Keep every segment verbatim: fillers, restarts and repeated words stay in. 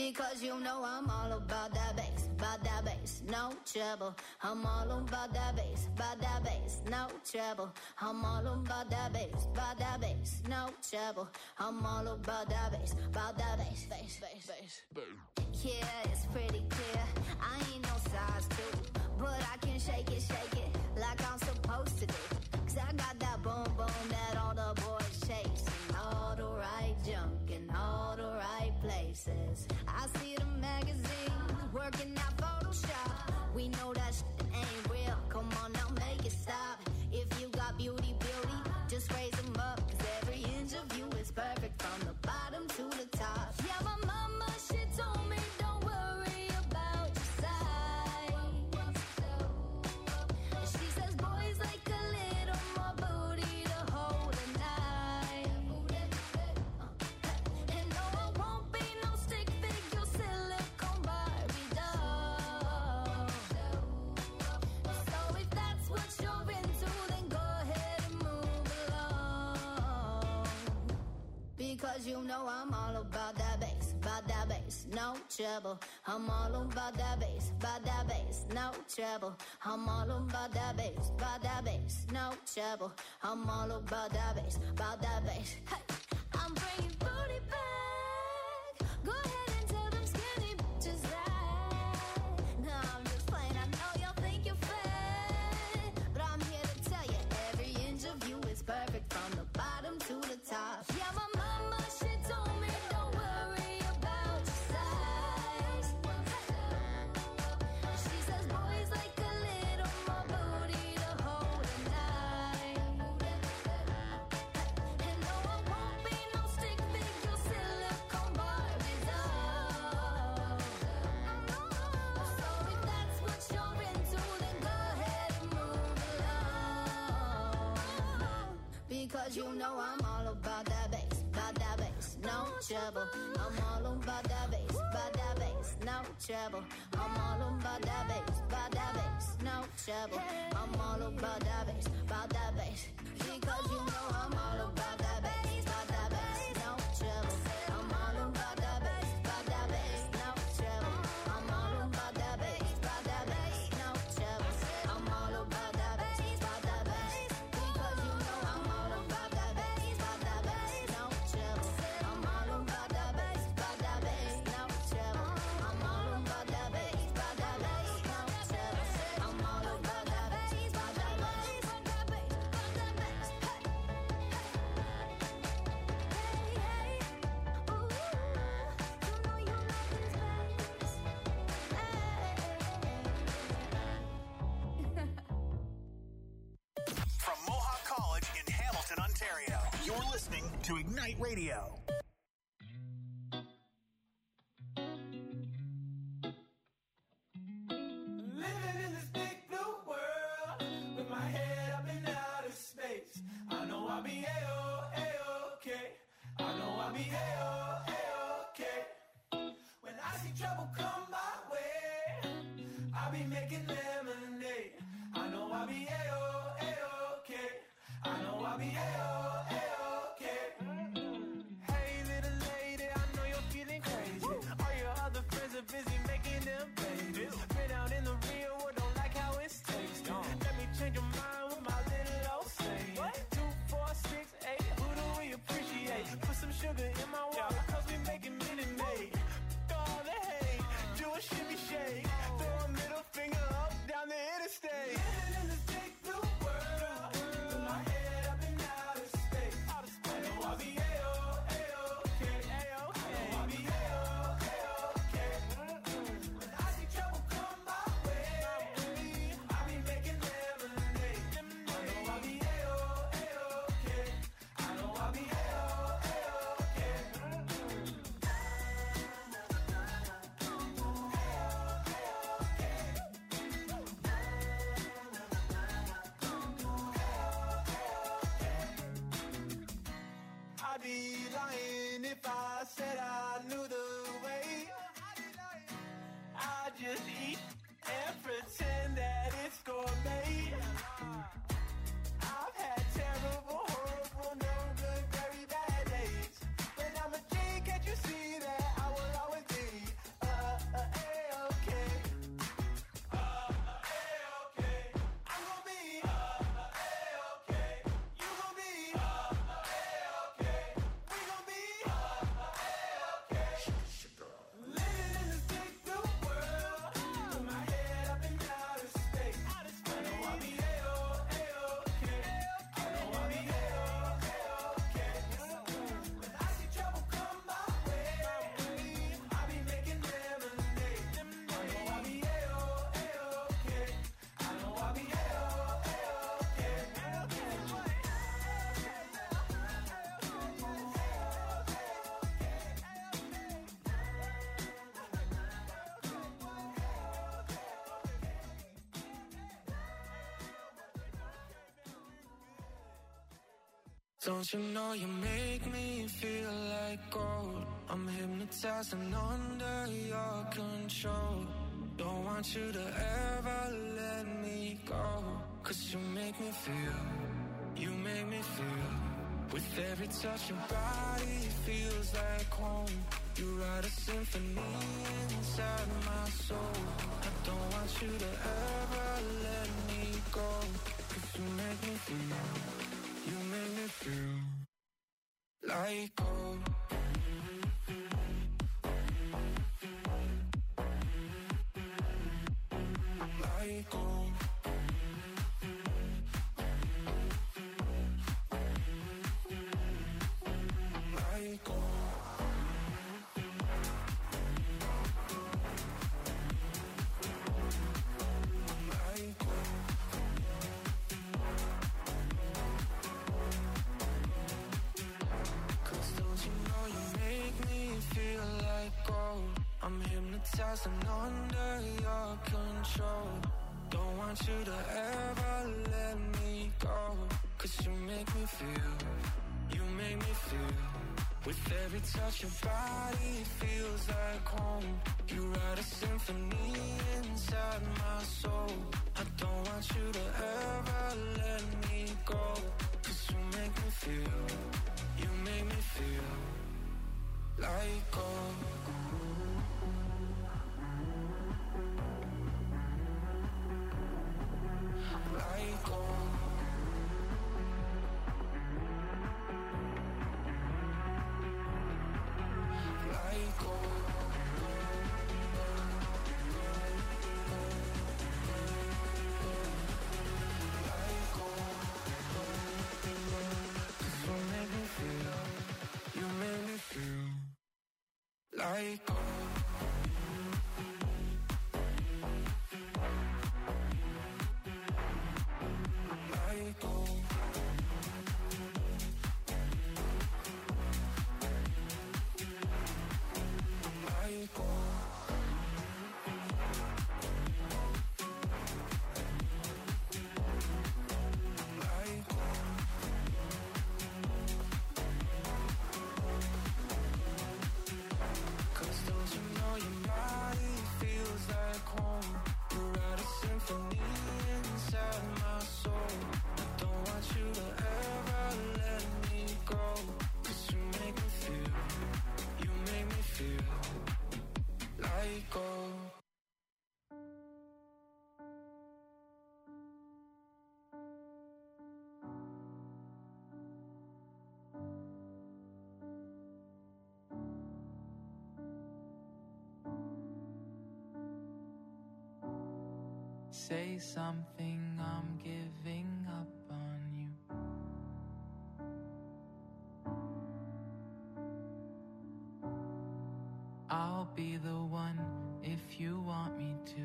Because you know I'm all about that bass, about that bass, no trouble. I'm all about that bass, about that bass, no trouble. I'm all about that bass, about that bass, no trouble. I'm all about that bass, about that bass, bass, bass, bass. Yeah, it's pretty clear. I ain't no size two, but I can shake it, shake it like I'm supposed to do. Cause I got that boom boom that all the boys chase, and all the right junk in all the right places. I see the magazine working out Photoshop. We know that shit ain't real. Come on now, make it stop. If you got beauty, beauty, just raise them up. Cause every inch of you is perfect from the bottom to the top. Yeah, my mama, she told me don't worry about your size. She says boys like a little more booty to hold at night. And no, I won't be no stick figure silicone Barbie doll. So if that's what you're into, then go ahead and move along. Because you know I'm all about that bass, about that bass, no trouble. I'm all about that bass, about that bass, no trouble. I'm all about that bass, about that bass, no trouble. I'm all about that bass, about that bass. Hey, I'm bringing booty back. Go ahead and tell them skinny bitches that. No, I'm just playing. I know y'all think you're fat, but I'm here to tell you every inch of you is perfect from the bottom to the top. Yeah, my mama, she told me don't worry about your size. She says boys like a little more booty to hold at night. And no, I won't be no stick figure silicone Barbie doll. So if that's what you're into, then go ahead and move along. Because you know I'm all about that bass, about that bass, no trouble. I'm all about that bass, about that bass, no trouble. I'm all about that bass, about that bass, no trouble. I'm all about that bass, about that bass. Because you know I'm all about that bass, about that bass, no trouble. I'm all about that bass, about that bass, no trouble. I'm all about that bass, about that bass, no trouble. I'm all about that bass, about that bass. Because you know I'm all about that bass, about that bass, no trouble. I'm all about that bass, about that bass, no trouble. I'm all about that bass, about that bass, no trouble. I'm all about that bass, about that bass, about that bass, about that bass. Hey, hey, ooh, you know you love this bass. From Mohawk College in Hamilton, Ontario, you're listening to Ignite Radio. Living in this big blue world with my head up in outer space. I know I'll be A-O, A-OK. I know I'll be A-O, A-OK. When I see trouble come my way, I'll be making lemonade. I know I'll be A-O, A-OK. I know I'll be A-O, A-OK. Hey little lady, I know you're feeling crazy. All your other friends are busy making them babies. Been out in the real world, don't like how it tastes. Let me change your mind with my little old saying. Two, four, six, eight, who do we appreciate? Put some sugar in my water, cause we making minute maid. All the hate, do a shimmy shake. Throw a middle finger up down the interstate. Living in this big blue world with my head up in outer space. I know I'll be A-O, A-OK. I know I'll be A-O, A-OK. When I see trouble come my way, I'll be making lemonade. I know I'll be A-O, A-OK. I know I'll be A-O, A-OK. I'd be lying if I said I knew the way. I just eat and pretend that it's gourmet. I've had terrible, horrible, no good, very bad days. But I'm a G, can't you see that I will always be Don't you know you make me feel like gold? I'm hypnotized and under your control. Don't want you to ever let me go. Cause you make me feel, you make me feel. With every touch your body feels like home. You write a symphony inside my soul. I don't want you to ever let me go. Cause you make me feel, you make me feel like gold. Like gold. Like gold. Like gold. Cause don't you know you make me feel like gold? I'm hypnotized and under your control. Don't want you to ever let me go. Cause you make me feel, you make me feel. With every touch your body feels like home. You write a symphony inside my soul. I don't want you to ever let me go. Cause you make me feel, you make me feel like gold. Like gold. Like gold. Like gold. Cause you make me feel, you make me feel like gold. Like gold. Like gold. Like gold. Cause don't you know your body feels like home? You write a symphony inside my soul. I don't want you to ever let me go. Cause you make me feel, you make me feel like gold. Say something, I'm giving up on you. I'll be the one if you want me to.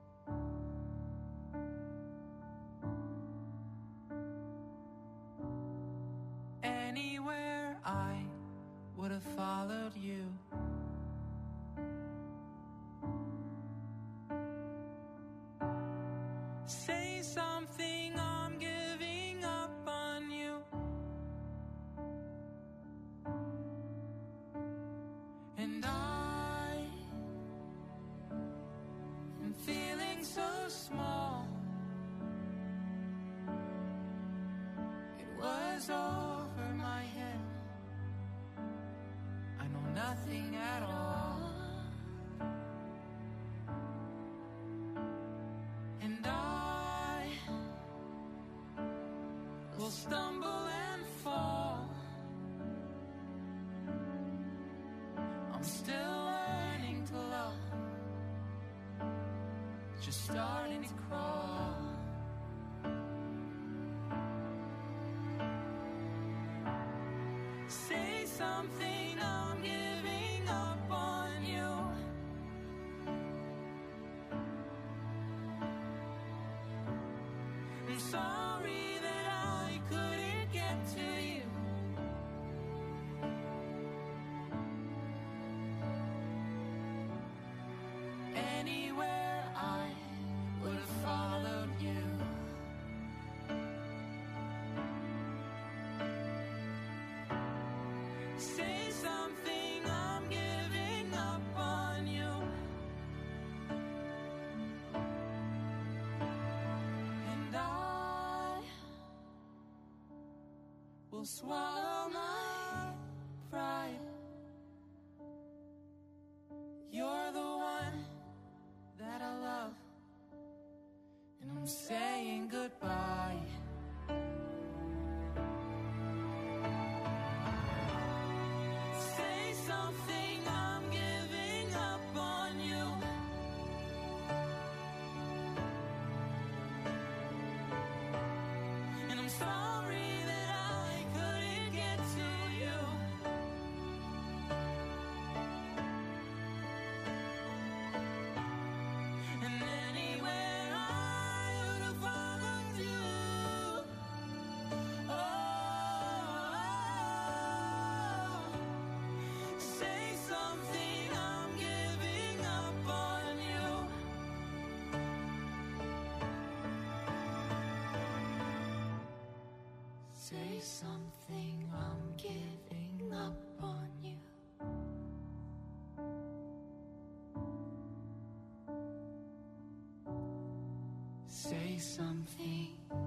Anywhere I would have followed you. Say something, I'm giving up on you. And I am feeling so small. It was over my head. I know nothing at all. And I will stumble and fall. I'm still learning to love, just starting to crawl. Say something, I'm giving up on you. I'm sorry that I couldn't get to you. Anywhere I would have followed you. will swallow my pride. You're the one that I love, and I'm saying goodbye. Say something, I'm giving up on you. And I'm sorry that I couldn't get to you. And anywhere I would have followed you. Oh, say something, I'm giving up on you. Say something, I'm giving up on you. Say something.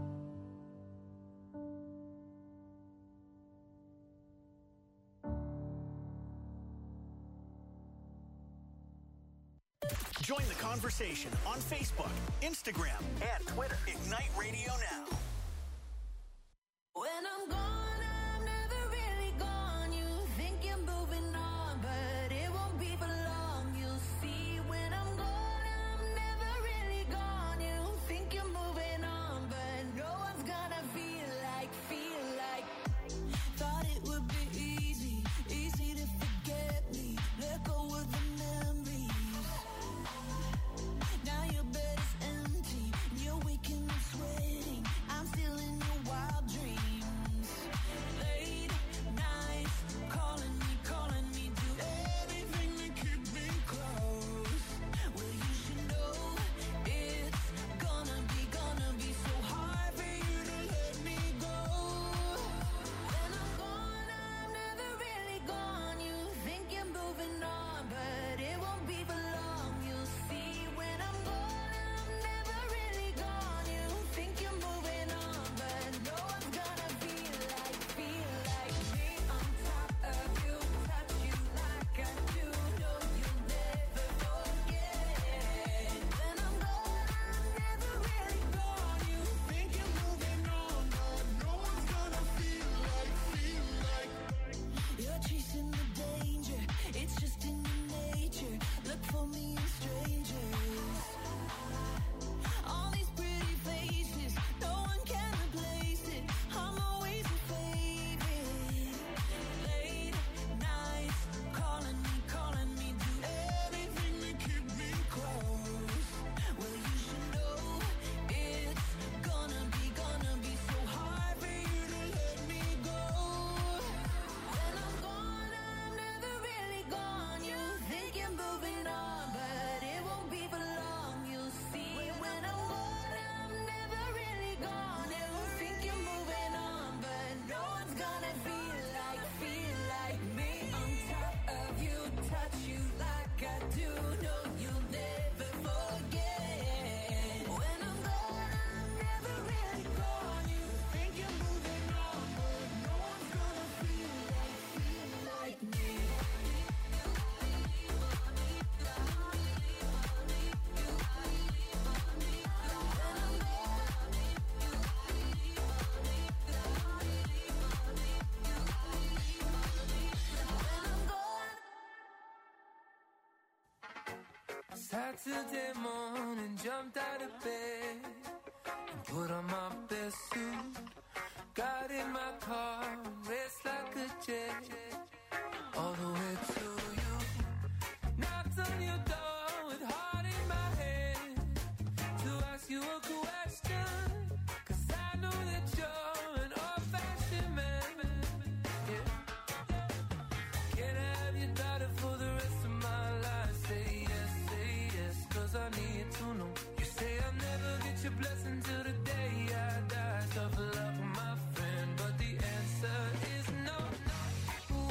Join the conversation on Facebook, Instagram, and Twitter. Ignite Radio Now. When I'm gone, I'm never really gone. You think you're moving on, but it won't be for long. You'll see when I'm gone, I'm never really gone. You think you're moving on, but no one's gonna feel like, feel like. Thought it would be easy, easy to forget me. Let go of the memories. Now your bed is empty, you're waking up sweating. I'm still in your wild dreams. Late nights, calling me, calling me, do anything to keep me close. Well, you should know it's gonna be, gonna be so hard for you to let me go. When I'm gone, I'm never really gone. You think you're moving on, but it won't be for long. You'll see when I'm gone, I'm never really gone. You think you're moving on, but no one's gonna feel like, feel like me on top of you, touch you like I do. No, you'll never forget. When I'm gone, I'm never really gone. You think you're moving on, but no one's gonna feel like, feel like. You're chasing the danger, it's just in your nature. Look for me in strangers. All these pretty faces, no one can replace it. I'm always your favorite. Late nights, calling me, calling me, do anything to keep me close. Well, you should know it's gonna be, gonna be so hard for you to let me go. When I'm gone, I'm never really gone. You think you're moving on, but it won't be for long. You'll see when I'm gone, I'm never really gone. You think you're moving on, but no one's gonna feel like, feel like me on top of you, touch you like I do. No, you'll never forget. When I'm gone, I'm never really gone. You think you're moving on, but no one's gonna feel like, feel like me. Saturday morning, jumped out of bed and put on my best suit. Got in my car, raced like a jet, all the way to you. Knocked on your door with heart in my head to ask you a question, 'cause I know that you're an old-fashioned man. Yeah. Can I have your daughter for the rest of my life? Say yes, say yes, 'cause I need to know. You say I'll never get your blessing till the day I die. Tough luck, my friend, but the answer is no.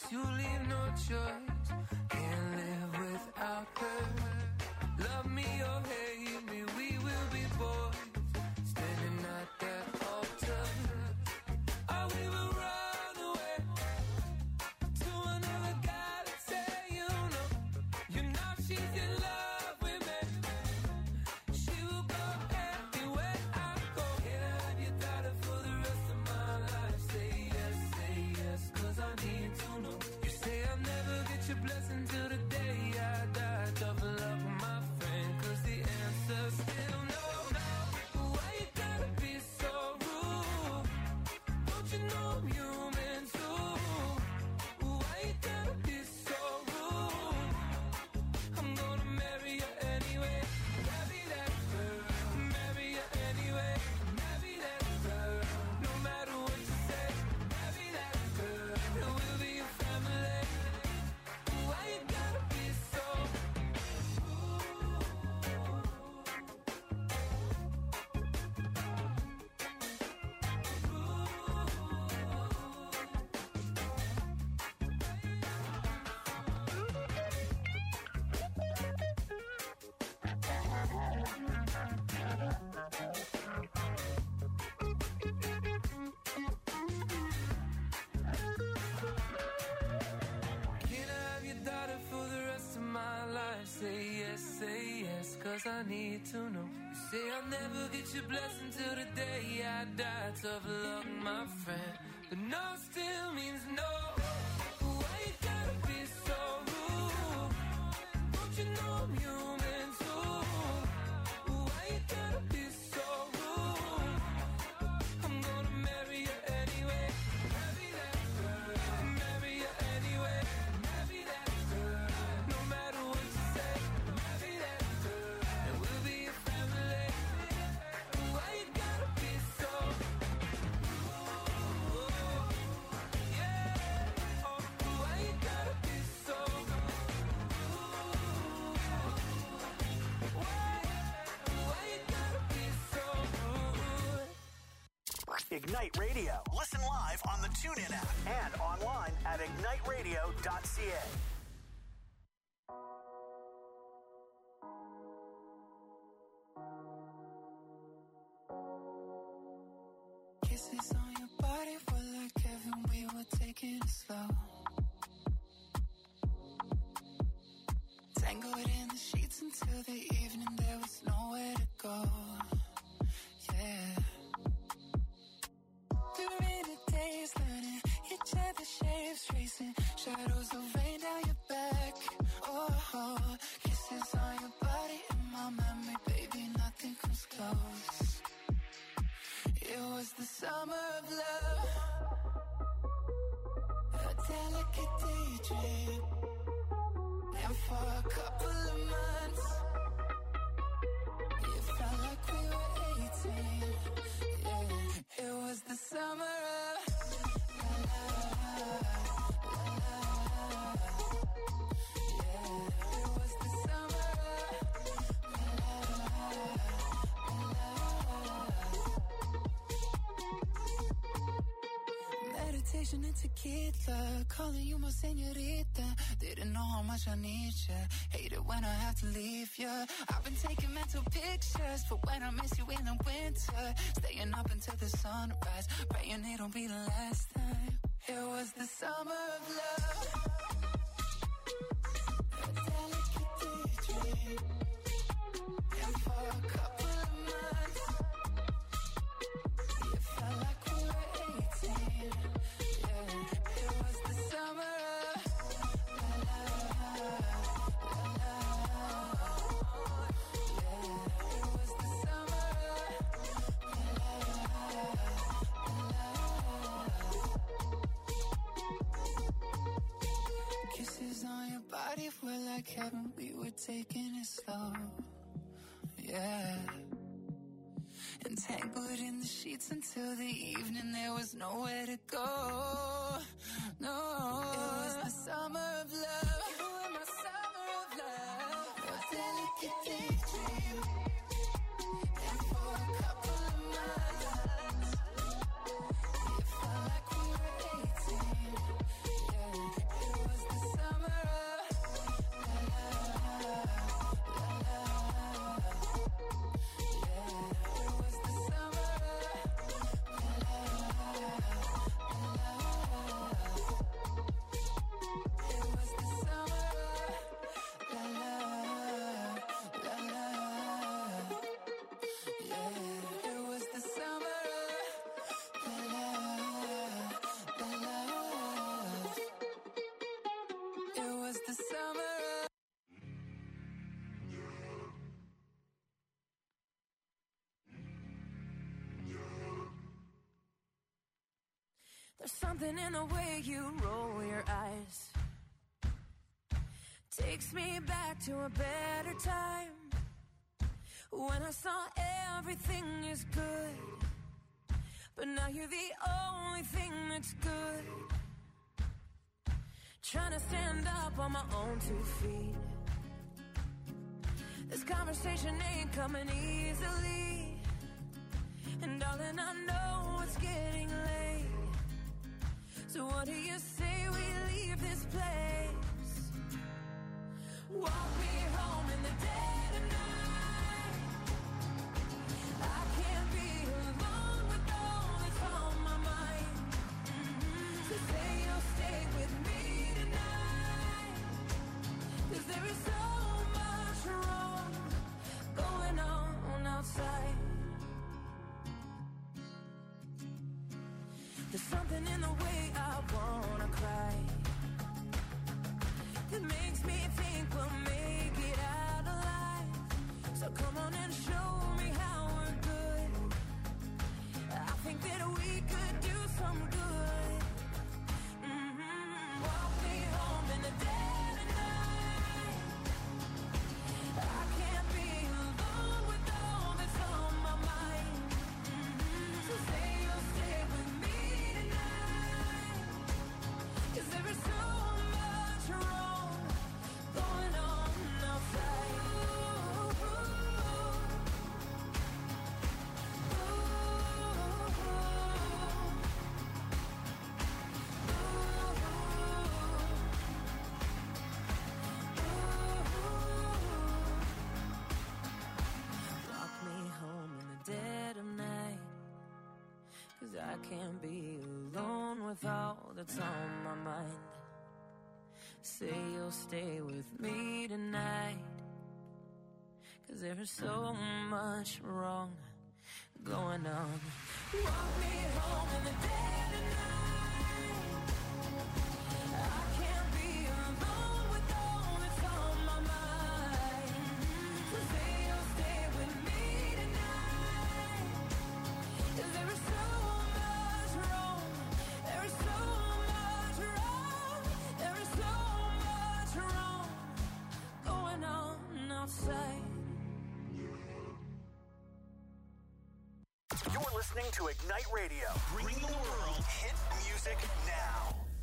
you leave no choice. Can't live without her. Love me or hate me, we will be boys. Standing at that altar. Oh, we will run away to another galaxy, you know. You know she's in love with me. She will go anywhere I go. Can I have your daughter for the rest of my life? Say yes, say yes, cause I need to know. You say I'll never get your blessing till the day I die. Tough love with my friend, cause the answer's still no, no. Why you gotta be so rude? Don't you know I'm human too? Why you gotta be so rude? I'm gonna marry you anyway. Marry that girl. Marry you anyway. Marry that girl. No matter what you say. Marry that girl. And we'll be a family. Why you gotta be so Can I have your daughter for the rest of my life? Say yes, say yes, cause I need to know. You say I'll never get your blessing till the day I die. Tough luck, my friend, but no still means no. Why you gotta be so rude? Don't you know I'm human too? Why you gotta be so rude? I'm gonna marry you anyway. Marry that girl. Marry you anyway. Marry that girl. No matter what you say. Marry that girl. And we'll be a family. Why you gotta be so rude? Yeah. Oh, why you gotta be so rude? Why? Why you gotta be so rude? Ignite Radio. Listen live on the TuneIn app and online at ignite radio dot c a. Kisses on your body were like heaven, we were taking it slow. Tangled in the sheets until the evening, there was nowhere to go. Yeah. During the days, learning each other's shapes, tracing shadows of rain down your back. Oh, kisses on your body in my memory, baby, nothing comes close. It was the summer of love, a delicate daydream. And for a couple of months, it felt like we were eighteen. Yeah, it was the summer of la la la la la. Yeah, it was the summer of la la la la. Meditation and tequila, calling you my señorita. Didn't know how much I need ya. Hate it when I have to leave ya. I've been taking mental pictures for when I miss you in the winter. Staying up until the sunrise, praying it'll be the last time. It was the summer of love, a delicate daydream. And for a couple of months, it felt like we were eighteen. Yeah, it was the summer of la la la la la. Yeah, it was the summer of la la la. Kisses on your body were like heaven, we were taking it slow. Yeah. Entangled in the sheets until the evening, there was nowhere to go. No, it was the summer of love. You were my summer of love, a delicate daydream. And for a couple of months, it felt like we were eighteen. Yeah, There's something in the way you roll your eyes. Takes me back to a better time, when I saw everything is good, but now you're the only thing that's good. Trying to stand up on my own two feet. This conversation ain't coming easily, and darling, I know it's getting late. So what do you say we leave this place? Walk me home in the dead of night. I can't be alone with all that's on my mind. Mm-hmm. So say you'll stay with me tonight, 'cause there is so much wrong going on outside. There's something in the way I wanna cry that makes me think we'll make it out alive. So come on and show me how we're good. I think that we could do some good. Mm-hmm. Walk me home in the dead of night. I can't be alone with all that's on my mind. Mm-hmm. So say you'll stay with me tonight, 'cause there is so much wrong going on outside. Ooh, ooh, Walk me home in the dead of night, 'cause I can't be alone with all that's on my mind. Say you'll stay with me tonight, 'cause there is so much wrong going on. Walk me home in the dead of night. I can't be alone with all that's on my mind. So say you'll stay with me tonight, 'cause there is so much wrong. There is so much wrong. There is so much wrong going on outside. You're listening to Ignite Radio, bringing the world hit music now.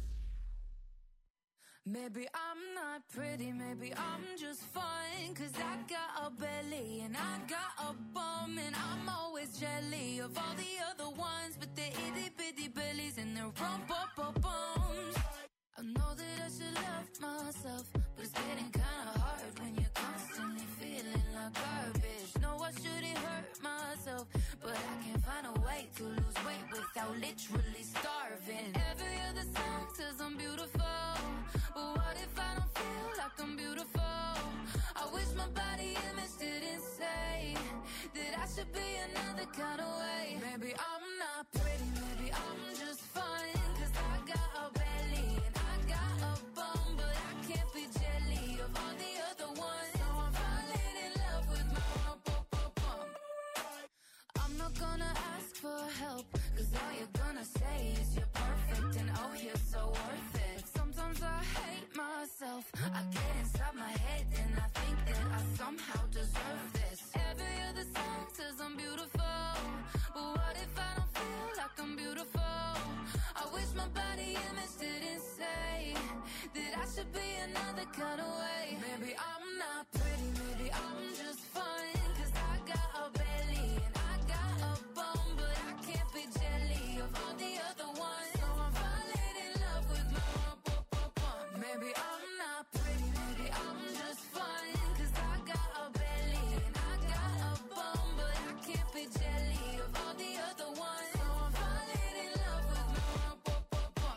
Maybe I'm not pretty, maybe I'm just fine, 'cause I got a belly and I got a bum, and I'm always jelly of all the other ones, but they're itty bitty bellies and they're rump up up bums. I know that I should love myself, but it's getting kinda hard when you're constantly feeling like garbage. No, I shouldn't hurt myself, but I can't find a way to lose weight without literally starving. Every other song says I'm beautiful, but what if I don't feel like I'm beautiful? I wish my body image didn't say that I should be another kind of way. Maybe I'm not pretty, maybe I'm just fine, 'cause I got a belly and I got a bum, but I can't be jelly of all the other ones. So I'm falling in love with my bum, bum, bum. I'm not gonna ask for help, 'cause all you're gonna say is you're perfect and oh, you're so worth it. Sometimes I hate myself, I get inside my head and I think that I somehow deserve this. Every other song says I'm beautiful, but what if I don't feel like I'm beautiful? I wish my body image didn't say that I should be another kind of way. Maybe I'm not pretty, maybe I'm just fine, 'cause I got a belly and I got a bum, but I can't be jelly of all the other ones. So I'm falling in love with my bum, bum, bum. Maybe I'm not pretty, maybe I'm just fine, 'cause I got a belly and I got a bum, but I can't be jelly of all the other ones. So I'm falling in love with my bum, bum, bum.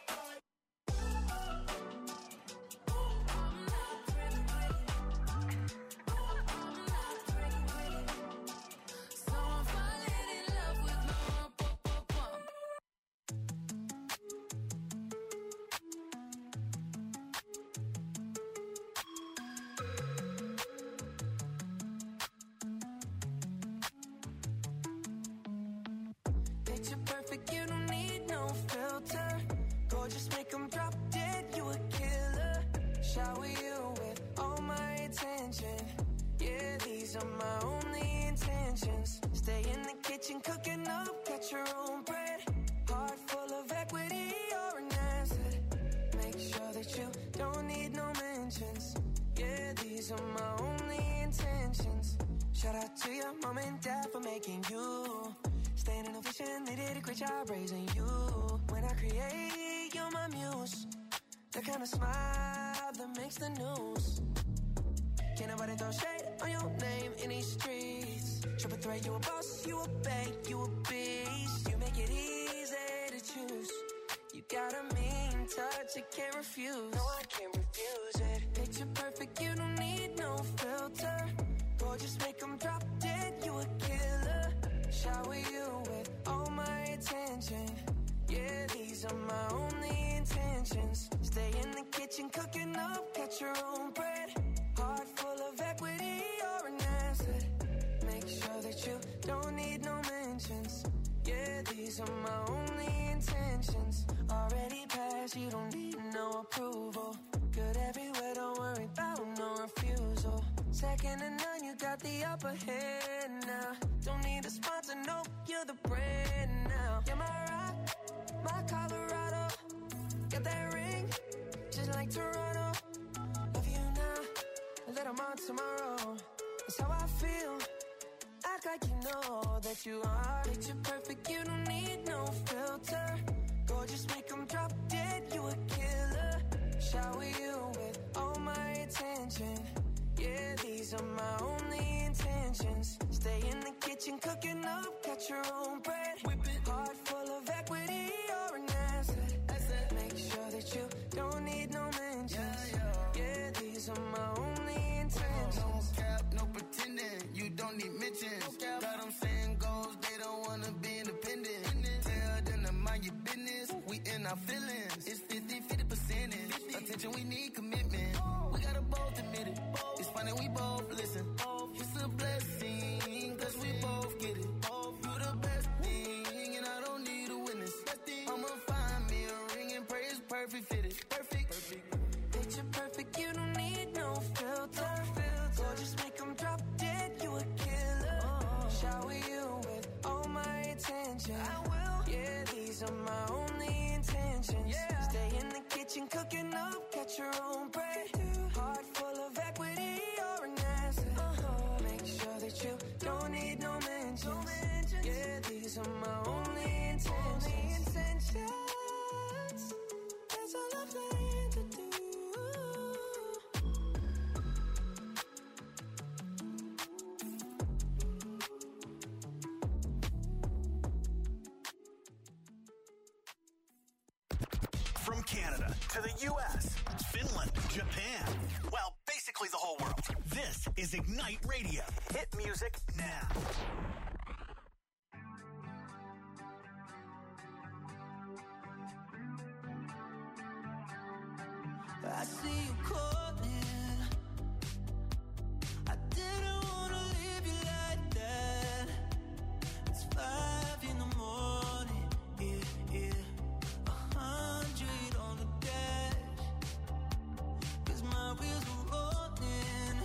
I'm not pretty, pretty. I'm not pretty, pretty. So I'm falling in love with my bum, bum, bum. Picture perfect, you don't need no filter. cut your own bread. Heart full of equity, you're an asset. Make sure that you don't need no mentions. Yeah, these are my only intentions. Shout out to your mom and dad for making you. Staying in a vision, they did a great job raising you. When I create, you're my muse. The kind of smile that makes the news. Can't nobody throw shade on your name in these streets. Triple threat, you a boss, you a bank, you a beast. You make it easy to choose. You got a mean touch, you can't refuse. No, I can't refuse it. Picture perfect, you don't need no filter. Gorgeous, make them drop dead, you a killer. Shower you with all my attention. Yeah, these are my only intentions. Stay in the kitchen, cooking up, catch your own bread. Heart full of equity, you're an asset. Make sure that you don't need no mentions. Yeah, these are my only intentions. Already passed, you don't need no approval. Good everywhere, don't worry about no refusal. Second to none, you got the upper hand now. Don't need a sponsor, no, you're the brand now. You're my rock, my Colorado. Got that ring, just like Toronto. Love you now, a little more tomorrow. That's how I feel. Act like you know that you are. Picture perfect, you don't need no filter. Gorgeous, make them drop dead, you a killer. Shower you with all my attention. Yeah, these are my only intentions. Stay in the kitchen, cooking up, cut your own bread. Whip it. Heart full of equity, you're an asset. asset. Make sure that you don't need no mentions. Yeah, yeah. Yeah, these are my only intentions. No cap, no pretending, you don't need mentions. No got them saying goals, they don't wanna be independent. Tell them to mind your business, we in our feelings. It's fifty, fifty percent in attention, we need commitment. We gotta both admit it. It's funny, we both listen. It's a blessing, cause we both get it. You the best thing, and I don't need a witness. I'ma find me a ring and pray it's perfect fitted. Perfect, perfect. Picture perfect, you don't need no filter. Gorgeous, make them drop dead, you a killer. Shower you with all my attention. I will. Yeah, these are my only intentions. Yeah. Stay in the kitchen, cooking up, catch your own bread. Heart full of equity, you're an asset. Uh-huh. Make sure that you don't need no mentions. No mentions. Yeah, these are my only intentions. Only intentions. That's all I'm planning to do. From Canada to the U S, Finland, Japan, well, basically the whole world. This is Ignite Radio. Hit music now. I see you calling. I didn't wanna leave you like that. It's five in the morning, yeah, yeah. A hundred on the dash, 'cause my wheels are rolling.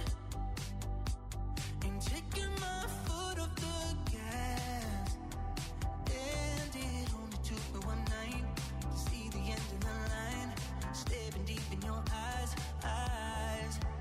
Ain't taking my foot off the gas. And it only took me one night to see the end of the line. Staring deep in your eyes, eyes.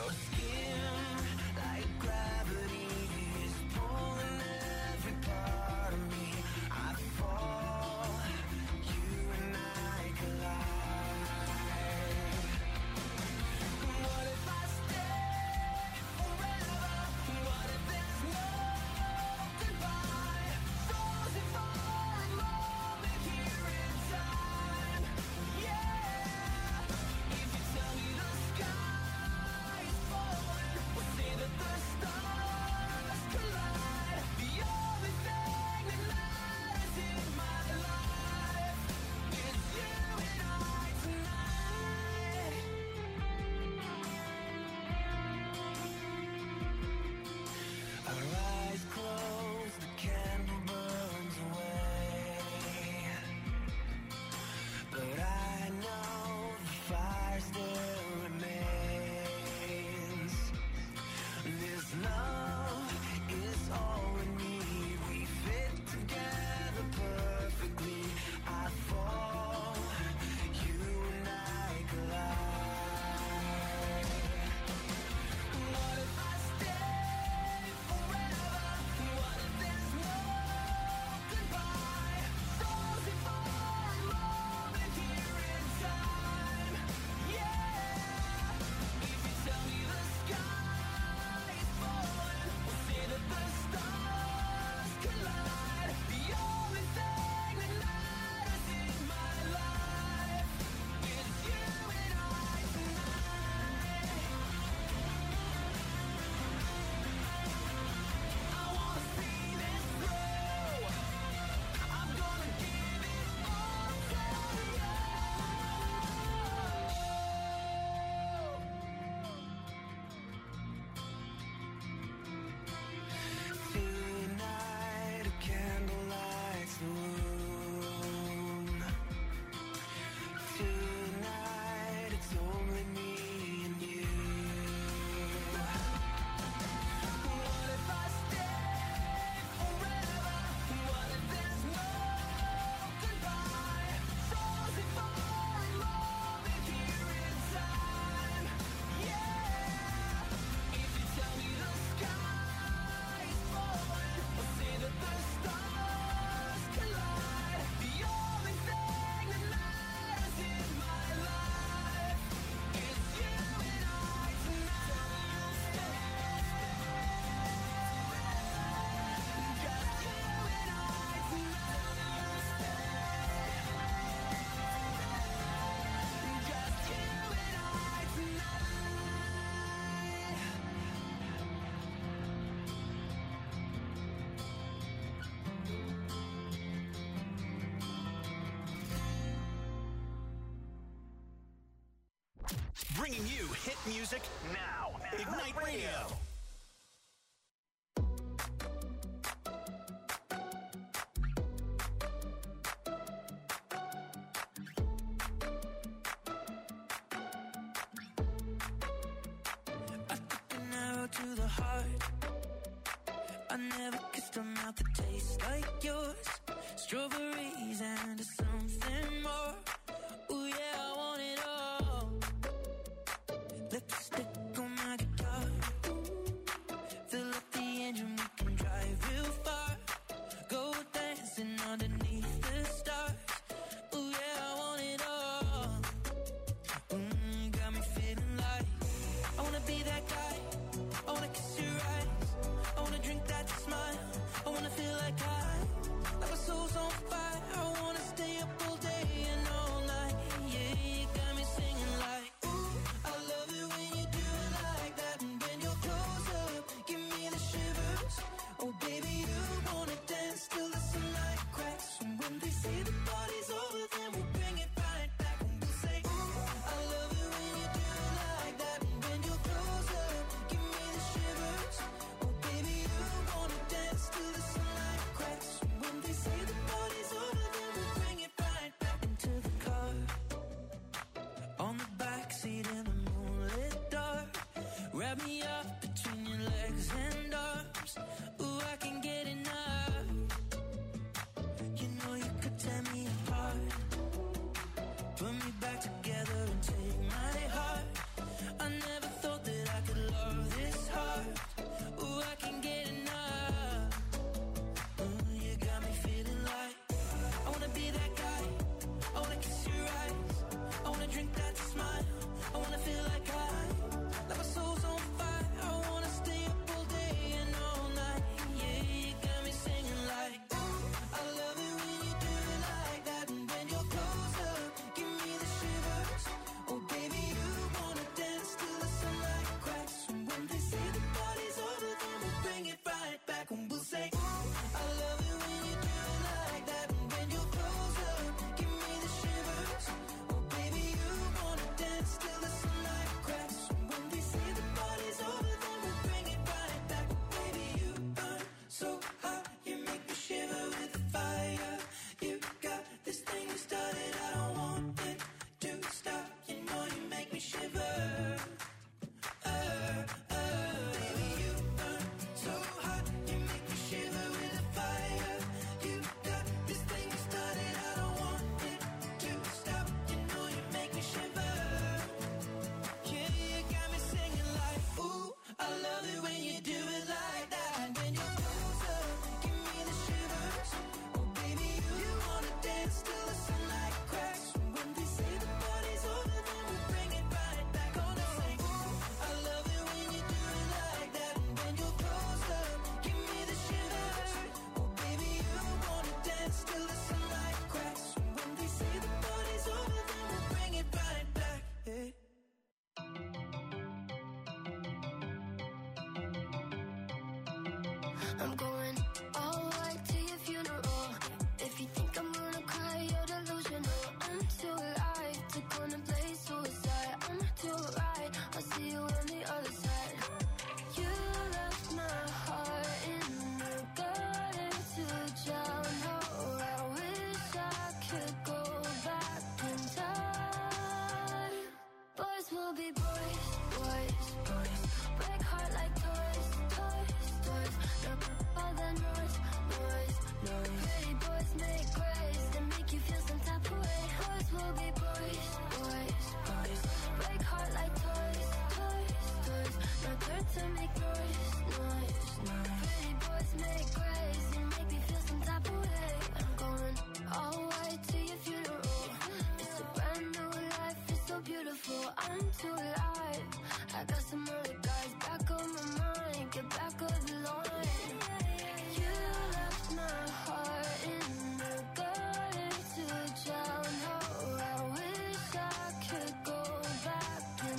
Your skin, like gravity, is pulling every part of me. I fall, you and I collide. What if I stay forever? What if there's no goodbye? Frozen for a moment here in time. Yeah. If you tell me the sky is falling, we'll see that the stars collide. The only thing that matters in my life is you and I tonight. Our eyes close, the candle burns away. But I know the fire still remains. This love is all we need. We fit together perfectly. I fall, you and I collide. What if I stay forever? What if there's no goodbye? Frozen for a moment here in time. Yeah. If you tell me the sky is falling, we'll see that the stars collide. The only thing that matters in my life is you and I tonight. I wanna see this through. I'm gonna give it all to you. Tonight a candle lights the room. Tonight it's only me and you. What if I stay forever? What if there's no goodbye? Frozen for a moment here in time. Yeah. If you tell me the sky is falling, we'll see that the stars collide. The only thing that matters in my life is you and I tonight. Just you and I tonight. Just you and I Bringing you hit music now. Ignite Radio. An arrow to the heart. I never kissed a mouth that tastes like yours. Strawberries and something more. Ooh yeah, I want it all. Lipstick on my guitar. Fill up the engine, we can drive real far. Go dancing underneath the stars. Ooh yeah, I want it all. Mm, got me feeling like I wanna be that guy. I wanna kiss your eyes. I wanna drink that smile. I wanna feel like I, like my soul's on fire. I wanna stay up all day and all night. Yeah, you got me singing like, ooh, I love it when you do it like that. And when you're close up, give me the shivers. Oh baby, you wanna dance till the sunlight cracks. And when they say the party's over, then we'll bring it right back. And we'll say, ooh, I love it when you do it like that. And when you're close up, give me the shivers. Oh baby, you wanna dance till the sunlight cracks. And when they say the party's over, then we'll bring it right back into the car. On the backseat in the moonlit dark. Wrap me up between your legs and arms. Ooh, I can get enough. You know you could tear me apart. Put me back together and take my heart. I never thought that I could I'm going all white to your funeral. If you think I'm gonna cry, you're delusional. I'm too alive to contemplate suicide. I'm too right, I'll see you on the other side. You left my heart in the gutter to drown. Oh, I wish I could go back in time. Boys will be boys, boys, boys. Break heart like toys, toys, toys. Now all the noise, noise, noise. Pretty boys make grace and make you feel some type of way. Boys will be boys, boys, boys. Break heart like toys, toys, toys. Now turn to make noise, noise, noise. Pretty boys make grace and make me feel some type of way. I'm going all white to your funeral. It's a brand new life, it's so beautiful. I'm too alive. I got some other guys back on my mind. Get back on the line. You left my heart in the gutter to drown. Oh, I wish I could go back in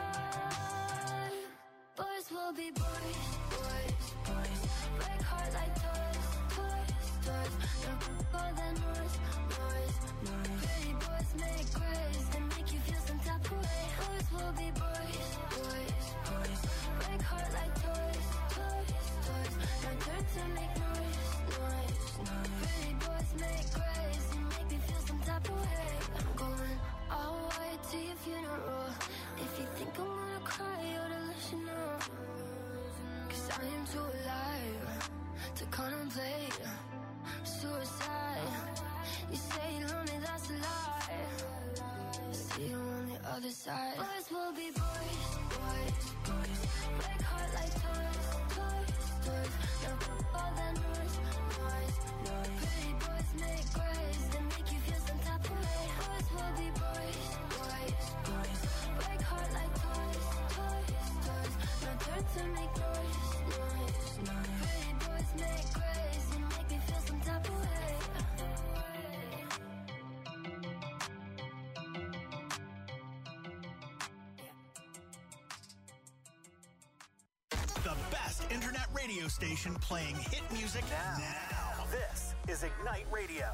time. Boys will be boys, boys, boys. Break heart like toys, toys, toys. Now all the noise, noise, noise. Pretty boys make grace and make you feel some type of way. Boys will be boys, boys, boys. Break heart like toys, toys, toys. Now turn to make noise, noise, noise. Pretty boys make grace and make me feel some type of way. I'm going all white to your funeral. If you think I'm gonna cry, you're delusional. Cause I am too alive to contemplate suicide. You say you're lonely, that's a lie. See you on the other side. Boys will be boys, boys, boys. Break heart like toys, toys, toys. Now all the noise, noise, noise. Pretty boys make grace and make you feel some type of way. Boys will be boys, boys, boys. Break heart like toys, toys, toys. Now turn to make noise, noise, noise. Pretty boys make grace and make me feel some type of way. The best internet radio station playing hit music now. now. This is Ignite Radio.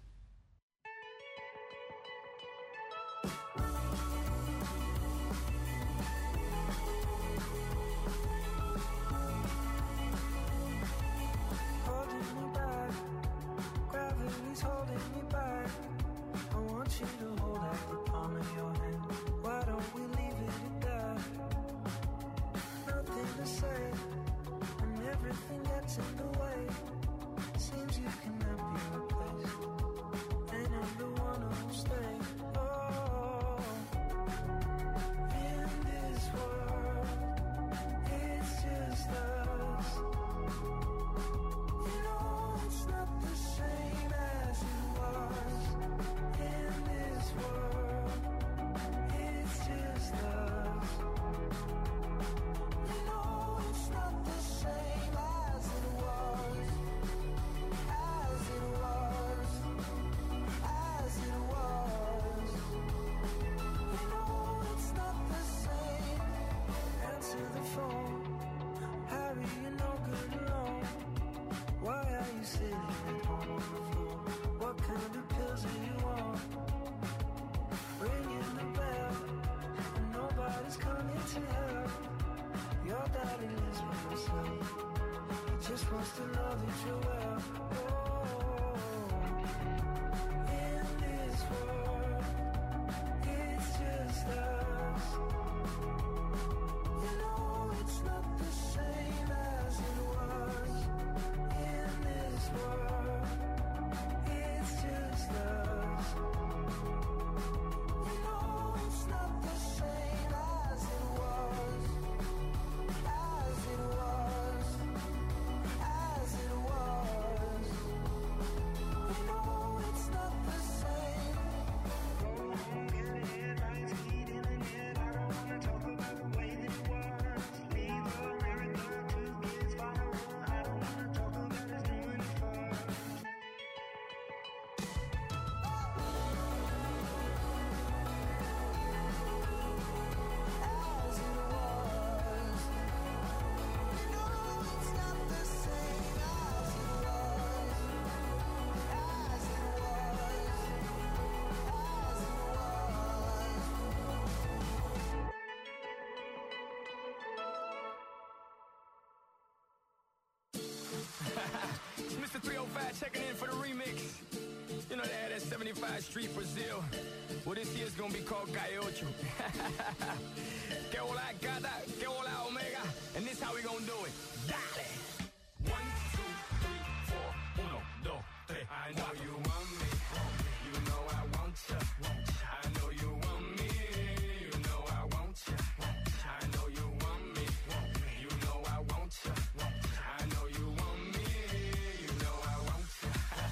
Holding me back, gravity's holding me back. I want you to hold out the palm of your hand. Why don't we leave it at that? Nothing to say, and everything gets in the way. Seems you cannot be replaced, and I'm the one who'll stay. Oh, in this world, it's just us. You know it's not the same as it was. In this world, it's just us. You know it's not the same as it was. As it was. As it was. You know it's not the same. Answer the phone. Harry, you're no good alone. Why are you sitting at home on the floor? What kind of pills do you want? Ringing the bell, and nobody's coming to help. Your daddy lives by himself. He just wants to know that you're well. Oh, in this world, it's just us. You know it's not the same as it was. In this world, it's just us. You know it's not the same as it was. As it was. As it was. Mister three oh five checking in for the remix. You know they had that seventy-five Street Brazil. Well, this year's gonna be called Calle Ocho. Que hola gata, que hola omega. And this how we gonna do it. Dale! One, two, three, four, uno, dos, tres. I know you want me. You know I want ya. I know you want me. You know I want ya. I know you want me. You know I want ya. I know you want me. You know I want ya.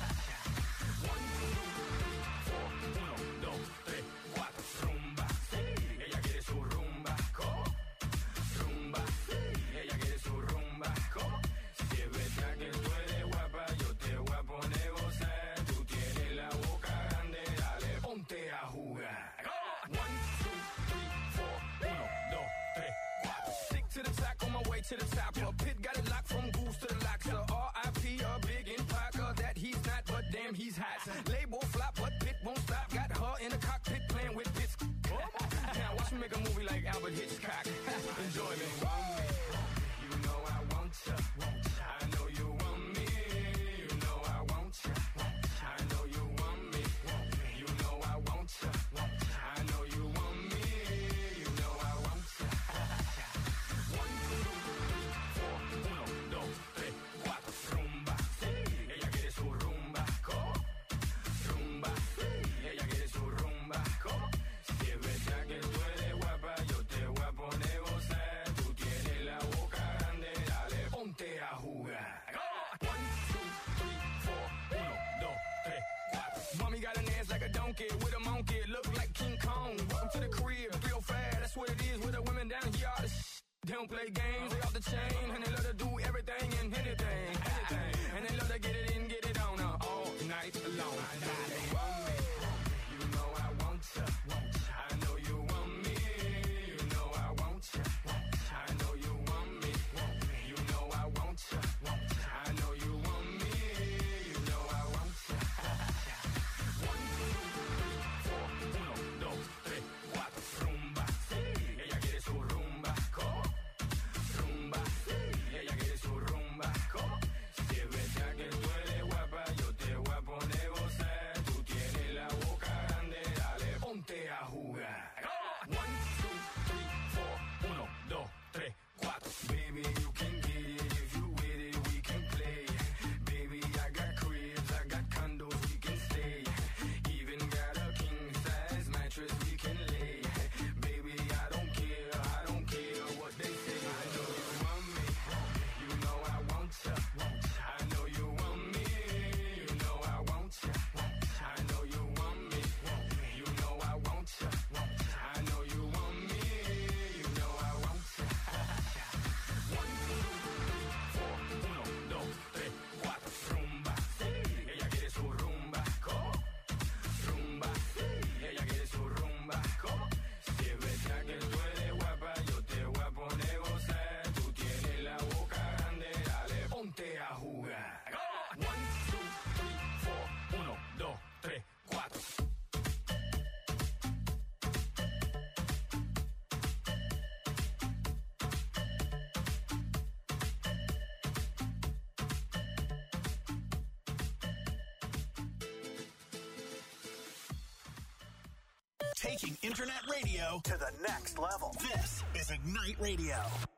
One, two, three, four, uno, dos, tres, cuatro. Rumba, sí. Ella quiere su rumba. ¿Cómo? Rumba, sí. Ella quiere su rumba. ¿Cómo? Si es verdad que tú eres guapa, yo te voy a poner gozar. Tú tienes la boca grande, dale, ponte a jugar. One, two, three, four, uno, dos, tres, cuatro. Stick to the track on my way to the top. A pit got it locked from goose to the locks. So R I P a big in Parker that he's not, but damn he's hot. Label flop, but Pit won't stop. Got her in the cockpit playing with bits. Now watch me make a movie like Albert Hitchcock. Enjoy me. You know I want ya. I know you want me. You know I want ya. I know you want me. You know I want ya. I know you want me. You know I want ya. One, two, three, four, uno, dos, tres, cuatro. Rumba, sí. Ella quiere su rumba. ¿Cómo? Rumba, sí. Ella quiere su rumba. ¿Cómo? Si es verdad que tú eres guapa, yo te voy a poner gozar. Tú tienes la boca grande, dale, ponte a jugar. One, two, three, four, uno, dos, tres, cuatro. Mommy got an ass like a donkey with a monkey, look like King Kong. Welcome to the crib, three oh five, that's what it is with the women down here. All the sh- they don't play games, they off the chain, and they love to do everything and anything, anything. And they love to get it in, get it on uh, all night long. You want me, you know I want ya. I know you want me, you know I want ya. I know you want me, you know I want ya. I know you want me, you know I want ya. One, two, three, four, uno, dos, tres, cuatro. Rumba, sí. Ella quiere su rumba. ¿Cómo? Rumba, sí. Ella quiere su rumba. ¿Cómo? Si es verdad que tú eres guapa, yo te voy a poner gozar. Tú tienes la boca grande, dale, ponte a jugar. One, two, three, four, uno, dos, tres, cuatro. Baby, you can get it if you with it, we can play. Baby, I got cribs, I got condos, we can stay. Even got a king size mattress we can lay. Baby, I don't care, I don't care what they say. I know you want me, you know I want ya. I know you want me, you know I want ya. I know you want me, you know I want ya. I know you want me, you know I want ya. One, two, three, four, uno, dos, tres, cuatro. Rumba, sí. Ella quiere su rumba. ¿Cómo? Rumba, sí. Ella quiere su rumba. ¿Cómo? Si es verdad que tú eres guapa, yo te voy a poner gozar. Tú tienes la boca grande, dale, ponte a jugar. One, two, three, four, uno, dos, tres, cuatro. Taking internet radio to the next level. This is Ignite Radio.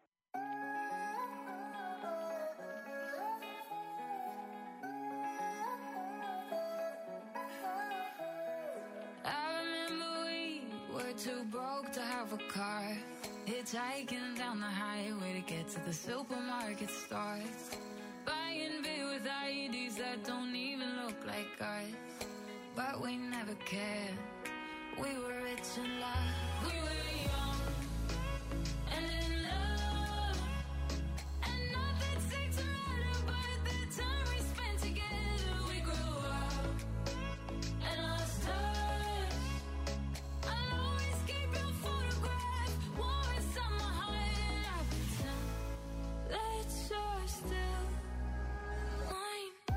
I remember we were too broke to have a car, hitchhiking down the highway to get to the supermarket store, buying beer with I E Ds that don't even look like ours. But we never cared. We were rich in love. We were young and in love, and nothing seemed to matter but the time we spent together. We grew up and lost touch. I'll always keep your photograph warm inside my heart, and I pretend that you're still mine.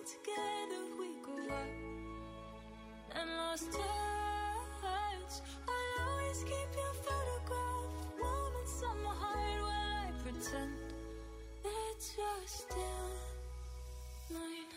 together we grew up and lost touch. I'll always keep your photograph moments on my heart while I pretend that you're still mine.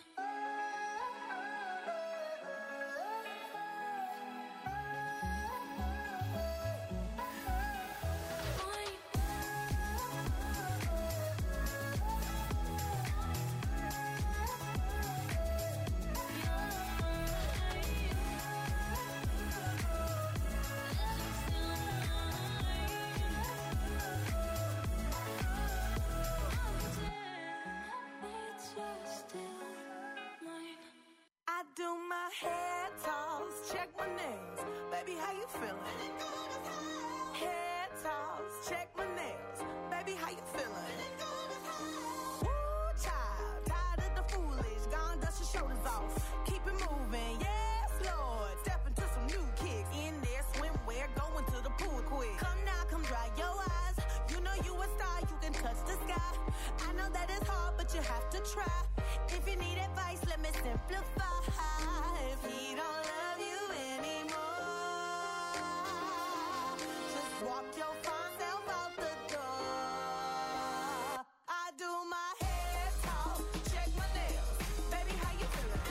Do my hair toss, check my nails. Baby, how you feeling? Hair toss, check my nails. Baby, how you feeling? Woo, child, tired of the foolish. Gone, dust your shoulders off. Keep it moving, yes, Lord. Step into some new kicks. In there, swimwear, going to the pool quick. Come now, come dry your eyes. You know you a star, you can touch the sky. I know that it's hard, but you have to try. If you need advice, let me simplify. If he don't love you anymore, just walk your fine self out the door. I do my hair talk, check my nails. Baby, how you feeling?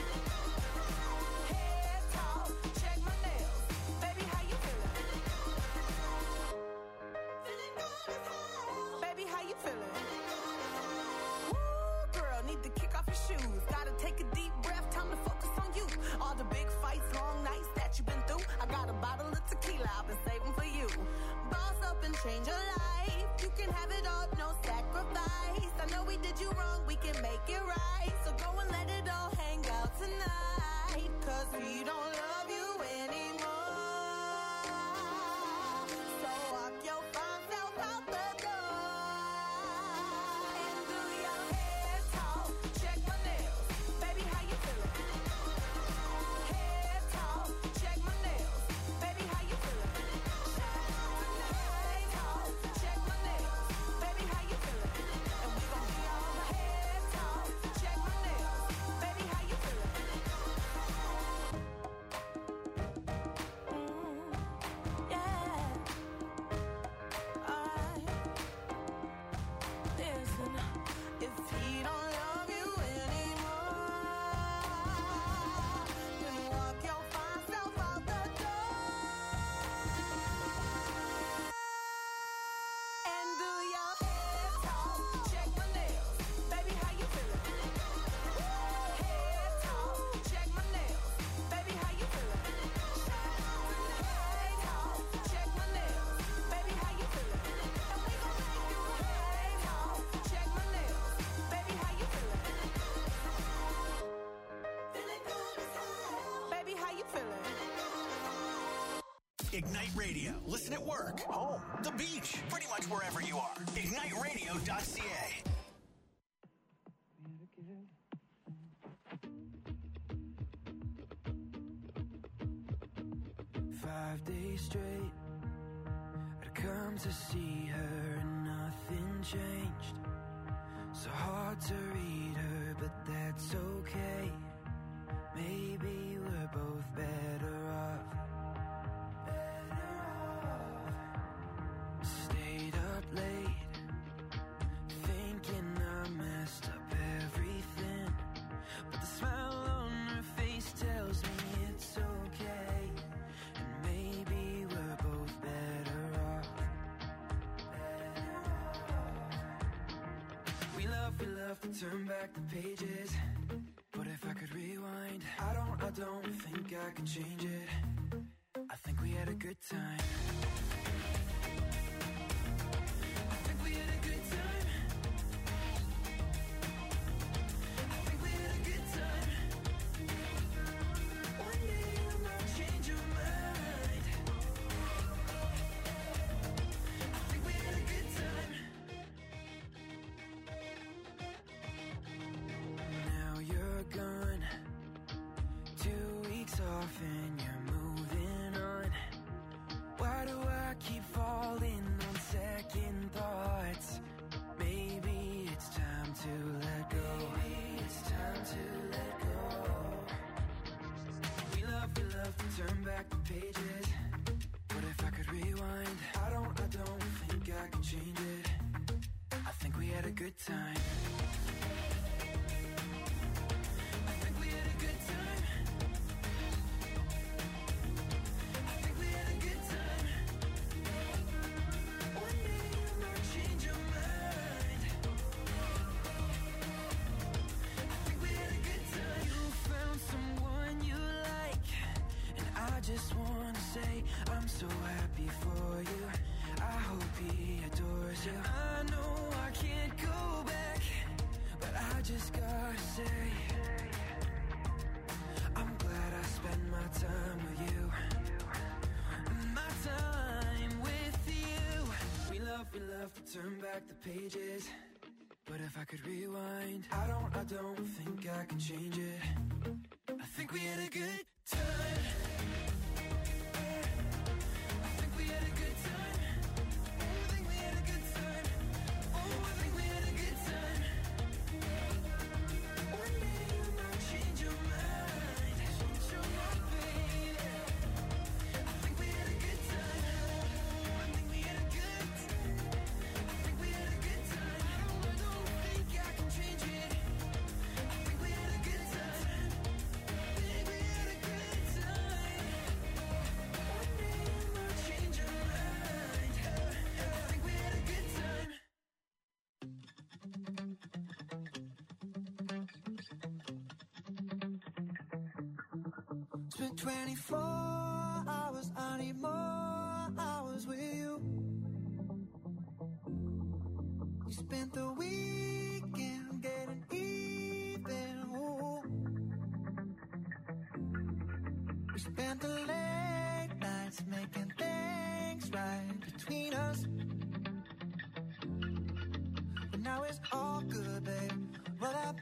Hair talk, check my nails. Baby, how you feeling? Feeling good as hell. Baby, how you feeling? Woo, girl, need to kick off your shoes. Gotta take a deep breath, time to focus on you. All the big fights, long nights that you've been through. I got a bottle of tequila I've been saving for you. Boss up and change your life. You can have it all, no sacrifice. I know we did you wrong, we can make it right. So go and let it all hang out tonight. Cause we don't love you anymore. So walk your fine self out the door. And do your hair talk, check my nails. Baby, how you feeling? Hair talk, check my nails. Baby, how you feeling? Hair talk, check my nails. Baby, how you feeling? And we gon' be all hair talk, check my nails. Baby, how you feeling? Mm, yeah. Alright. Listen, if he don't love you anymore, then walk your fine self out the door and do your hair talk, check my nails. Baby, how you feeling? Hair talk, check my nails. Baby, how you feeling? Hair talk, check my nails. Baby, how you feeling? And we gon' make you hair talk, check my nails. Baby, how you feeling? Feeling good as hell. Baby, how you feeling? Ignite Radio. Listen at work, home, the beach, pretty much wherever you are. ignite radio dot c a. Five days straight, I'd come to see her and nothing changed. So hard to read her, but that's okay. Maybe we're both better off. Better off. Stayed up late, thinking I messed up everything. But the smile on her face tells me it's okay. And maybe we're both better off. Better off. We love, we love to turn back the pages. But if I could rewind, I don't, I don't think I could change it. I think we had a good time. I think we had a good time. I think we had a good time. One day you might change your mind. I think we had a good time. Now you're gone, two weeks off and you're moving on. Why do I good time. I think we had a good time. I think we had a good time. One day you might change your mind. I think we had a good time. You found someone you like, and I just wanna say I'm so happy for you. I hope he adores you. I know I can't go back, but I just gotta say I'm glad I spent my time with you. My time with you. We love, we love to turn back the pages, but if I could rewind, I don't, I don't think I can change it. I think we had a good time. I think we had a good time. Spent twenty-four hours, I need more hours with you. We spent the weekend getting even, ooh. We spent the late nights making things right between us. But now it's all good, babe. Roll that